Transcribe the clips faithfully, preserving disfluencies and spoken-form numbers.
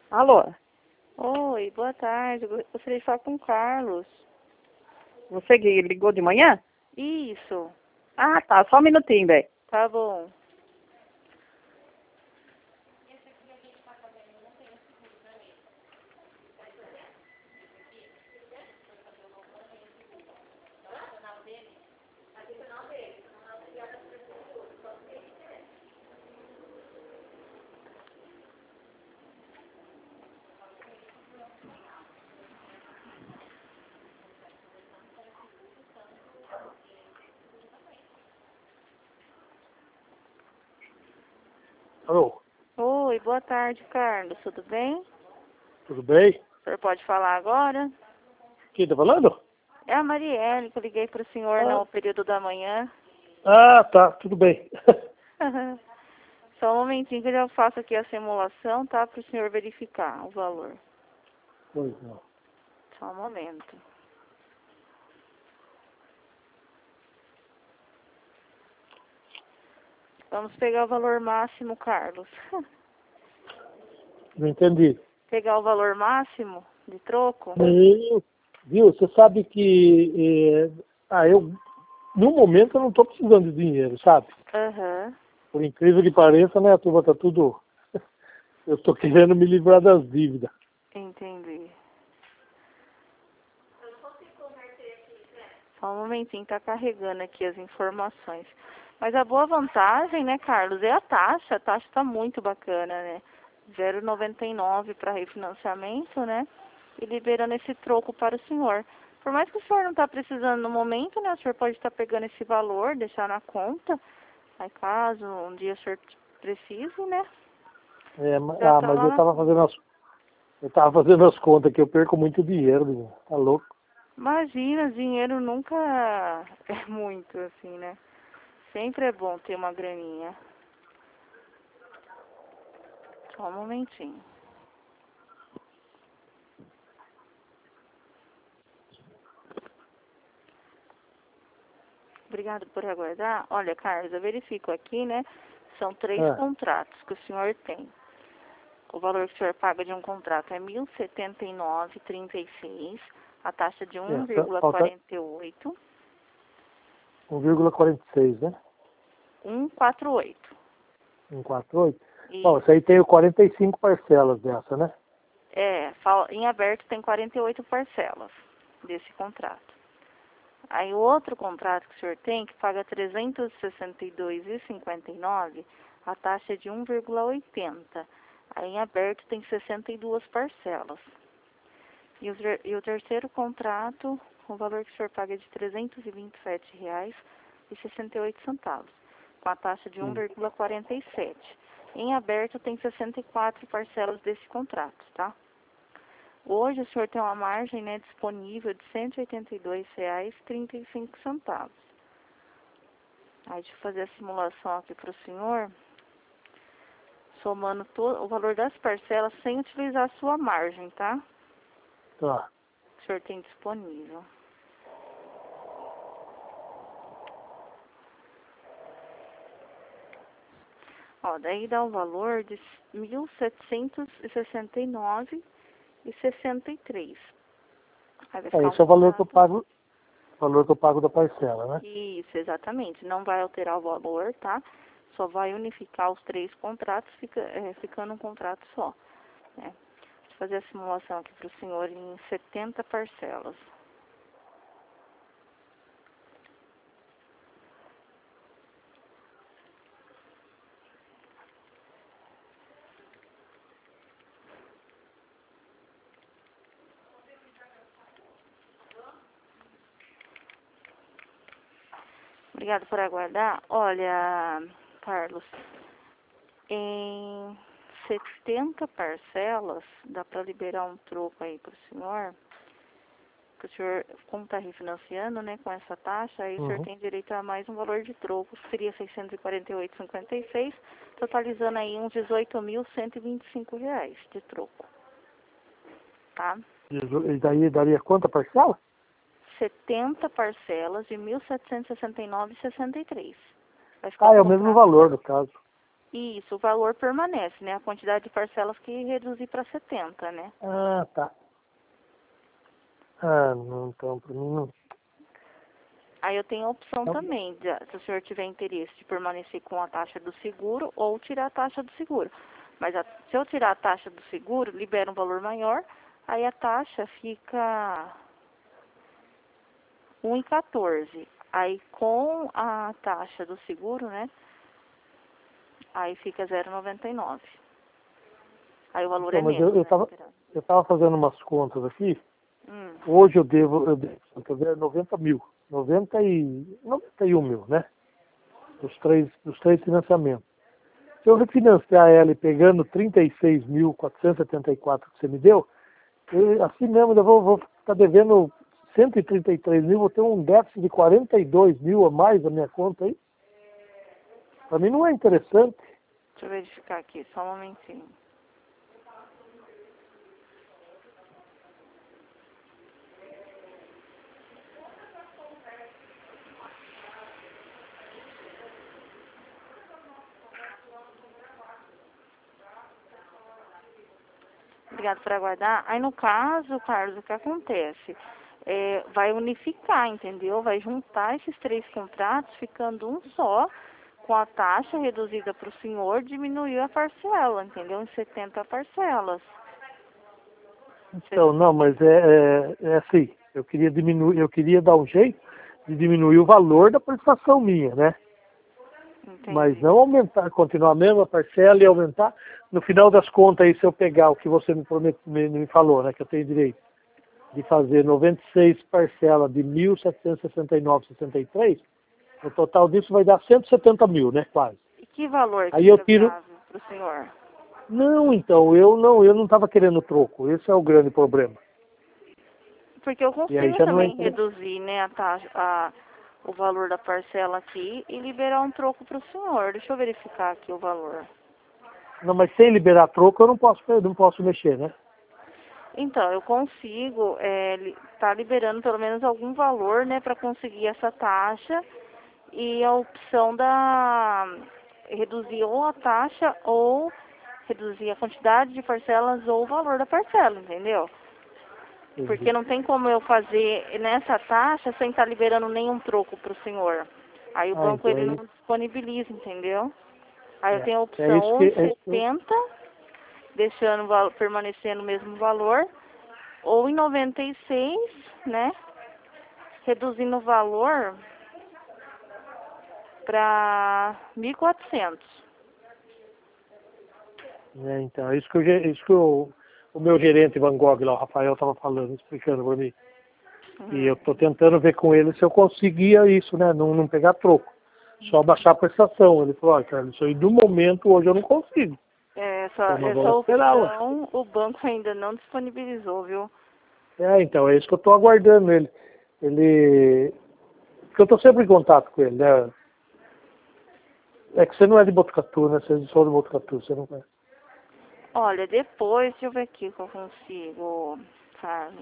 Alô? Oi, boa tarde. Eu gostaria de falar com o Carlos. Você que ligou de manhã? Isso, Ah, tá. Só um minutinho, velho. tá bom. Alô, Oi, boa tarde, Carlos. Tudo bem? tudo bem? O senhor pode falar agora? Quem tá falando? É a Marielle, que eu liguei para o senhor Ah, no período da manhã. ah, tá, tudo bem. Só um momentinho que eu já faço aqui a simulação, tá? Para o senhor verificar o valor. Pois não. Só um momento. Vamos pegar o valor máximo, Carlos. Não entendi. Pegar o valor máximo de troco? Não, viu, você sabe que... eh, ah, eu... No momento eu não estou precisando de dinheiro, sabe? Aham. Por incrível que pareça, né, a turma tá tudo... Eu estou querendo me livrar das dívidas. Entendi. Só um momentinho, tá carregando aqui as informações. Mas a boa vantagem, né, Carlos, é a taxa. A taxa tá muito bacana, né? zero vírgula noventa e nove para refinanciamento, né? E liberando esse troco para o senhor. Por mais que o senhor não tá precisando no momento, né? O senhor pode estar pegando esse valor, deixar na conta. Aí caso um dia o senhor precise, né? É, ma- Já ah, tá mas lá eu na tava conta. fazendo as... Eu tava fazendo as contas que eu perco muito dinheiro, menino. Tá louco? Imagina, dinheiro nunca é muito, assim, né? Sempre é bom ter uma graninha. Só um momentinho. Obrigado por aguardar. Olha, Carlos, eu verifico aqui, né? São três Ah, contratos que o senhor tem. O valor que o senhor paga de um contrato é mil setenta e nove vírgula trinta e seis, a taxa de um essa vírgula falta quarenta e oito, um vírgula quarenta e seis, né? cento e quarenta e oito. um quatro oito. Bom, E isso aí tem quarenta e cinco parcelas dessa, né? é, fal- em aberto tem quarenta e oito parcelas desse contrato. Aí o outro contrato que o senhor tem, que paga trezentos e sessenta e dois vírgula cinquenta e nove, a taxa é de um vírgula oitenta. Aí em aberto tem sessenta e duas parcelas. E o, ter- e o terceiro contrato, o valor que o senhor paga é de trezentos e vinte e sete reais e sessenta e oito centavos, com a taxa de um Hum. vírgula quarenta e sete. Em aberto tem sessenta e quatro parcelas desse contrato, tá? Hoje o senhor tem uma margem, né, disponível de cento e oitenta e dois reais e trinta e cinco centavos. Aí deixa eu fazer a simulação aqui para o senhor, somando todo, o valor das parcelas sem utilizar a sua margem, tá? Tá. Que o senhor tem disponível. Ó, daí dá um valor de mil setecentos e sessenta e nove reais e sessenta e três centavos. Aí vai É, ficar um esse é o valor que eu contrato. pago, o valor que eu pago da parcela, né? Isso, exatamente. Não vai alterar o valor, tá? Só vai unificar os três contratos, fica, é, ficando um contrato só. Né? Deixa eu fazer a simulação aqui para o senhor em setenta parcelas. Obrigada por aguardar. Olha, Carlos, em setenta parcelas, dá para liberar um troco aí para o senhor. Que o senhor, como está refinanciando, né, com essa taxa, aí o senhor Uhum. tem direito a mais um valor de troco, que seria seiscentos e quarenta e oito reais e cinquenta e seis centavos, totalizando aí uns dezoito mil cento e vinte e cinco reais de troco, tá? E daí daria quanta parcela? setenta parcelas de mil setecentos e sessenta e nove reais e sessenta e três centavos. Vai ficar Ah, um é o mesmo contrato valor, só. no caso. Isso, o valor permanece, né? A quantidade de parcelas que reduzir para setenta, né? Ah, tá. Ah, não, então, para mim não. Aí eu tenho a opção Não. também, de, se o senhor tiver interesse de permanecer com a taxa do seguro ou tirar a taxa do seguro. Mas a, se eu tirar a taxa do seguro, libera um valor maior, aí a taxa fica um vírgula quatorze. Aí com a taxa do seguro, né? Aí fica zero vírgula noventa e nove. Aí o valor Então, é mas menos, eu, eu, né? tava, Liberado. eu tava fazendo umas contas aqui. Hum. Hoje eu devo, eu devo eu devo noventa mil. noventa e, noventa e um mil, né? Dos três, dos três financiamentos. Se eu refinanciar ela e pegando trinta e seis mil quatrocentos e setenta e quatro que você me deu, eu, assim mesmo eu vou, vou ficar devendo cento e trinta e três mil, vou ter um déficit de quarenta e dois mil a mais na minha conta aí. Para mim não é interessante. Deixa eu verificar aqui, só um momentinho. Obrigado por aguardar. Aí no caso, Carlos, o que acontece? É, vai unificar, entendeu? Vai juntar esses três contratos, ficando um só, com a taxa reduzida para o senhor, diminuiu a parcela, entendeu? Em setenta parcelas. Então, não, mas é, é, é assim, eu queria diminuir, eu queria dar um jeito de diminuir o valor da prestação minha, né? Entendi. Mas não aumentar, continuar a mesma parcela e aumentar. No final das contas, aí, se eu pegar o que você me, promet, me, me falou, né, que eu tenho direito de fazer noventa e seis parcelas de mil setecentos e sessenta e nove vírgula sessenta e três, o total disso vai dar cento e setenta mil, né, quase. E que valor que Aí eu fica tiro... viável para o senhor? Não, então, eu não eu não estava querendo troco. Esse é o grande problema. Porque eu E aí consigo já não é também interessante. reduzir, né, a taxa, a, o valor da parcela aqui e liberar um troco para o senhor. Deixa eu verificar aqui o valor. Não, mas sem liberar troco eu não posso, eu não posso mexer, né? Então, eu consigo é, li, tá liberando pelo menos algum valor, né, para conseguir essa taxa e a opção da reduzir ou a taxa ou reduzir a quantidade de parcelas ou o valor da parcela, entendeu? Porque Entendi. não tem como eu fazer nessa taxa sem estar liberando nenhum troco para o senhor. Aí o Ah, banco então é ele não isso. disponibiliza, entendeu? Aí eu É, tenho a é opção isso ou que... em É isso que setenta, deixando o valo- permanecendo o mesmo valor, ou em noventa e seis, né? Reduzindo o valor para mil e quatrocentos. é, então, é isso que, eu, ge- isso que eu, o meu gerente Van Gogh lá, o Rafael, estava falando, explicando para mim. E eu Uhum. estou tentando ver com ele se eu conseguia isso, né? Não, não pegar troco. Só baixar a prestação. Ele falou, olha, Carlos, isso aí do momento hoje eu não consigo. Essa, Então nós essa vamos esperar, ué. opção o banco ainda não disponibilizou, viu? É, então, é isso que eu estou aguardando ele. Ele. Porque eu estou sempre em contato com ele, né? É que você não é de Botucatu, né? Você é só de Botucatu, você não conhece. Olha, depois, deixa eu ver aqui o que eu consigo, Carlos.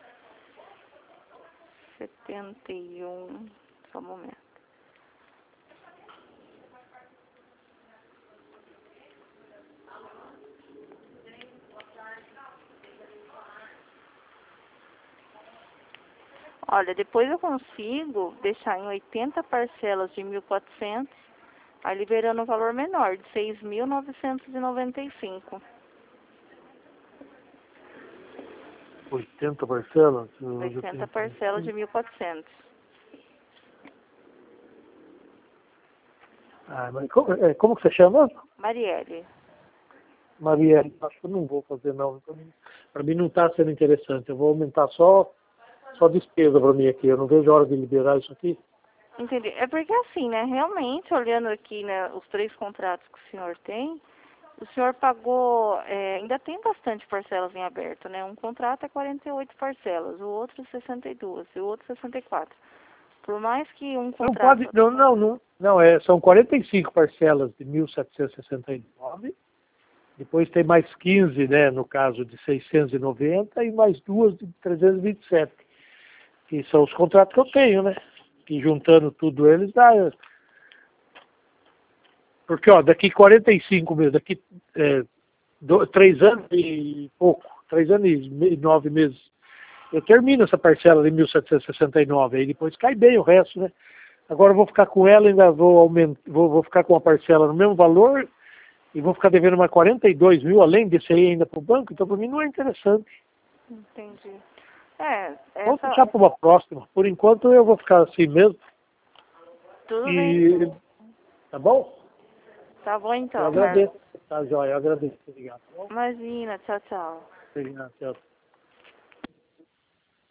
setenta e um, só um momento. Olha, depois eu consigo deixar em oitenta parcelas de mil e quatrocentos, aí liberando um valor menor, de seis mil novecentos e noventa e cinco. oitenta parcelas? Eu já oitenta tenho... parcelas de mil e quatrocentos. Ah, mas como, é, como que você chama? Marielle. Maria, acho que eu não vou fazer não. Para mim, pra mim não está sendo interessante. Eu vou aumentar só, só despesa para mim aqui. Eu não vejo a hora de liberar isso aqui. Entendi. É porque assim, né, realmente, olhando aqui, né, os três contratos que o senhor tem, o senhor pagou, é, ainda tem bastante parcelas em aberto, né? Um contrato é quarenta e oito parcelas, o outro sessenta e duas, e o outro sessenta e quatro. Por mais que um Não contrato... pode, não, não, não. Não, é, são quarenta e cinco parcelas de mil setecentos e sessenta e nove. Depois tem mais quinze, né, no caso de seiscentos e noventa e mais duas de trezentos e vinte e sete. Que são os contratos que eu tenho, né? Que juntando tudo eles dá Porque, ó, daqui quarenta e cinco meses, daqui é, do, três anos e pouco, três anos e nove meses, eu termino essa parcela de mil setecentos e sessenta e nove, aí depois cai bem o resto, né? Agora eu vou ficar com ela, ainda vou aumentar, vou, vou ficar com a parcela no mesmo valor e vou ficar devendo mais quarenta e dois mil, além desse aí ainda para o banco, então para mim não é interessante. Entendi. É, Vamos essa... deixar para uma próxima. Por enquanto eu vou ficar assim mesmo. Tudo E bem. tá bom? Tá bom Eu então, agradeço. Tá, joia, eu agradeço. Obrigado. Imagina, tchau, tchau. Obrigado, tchau.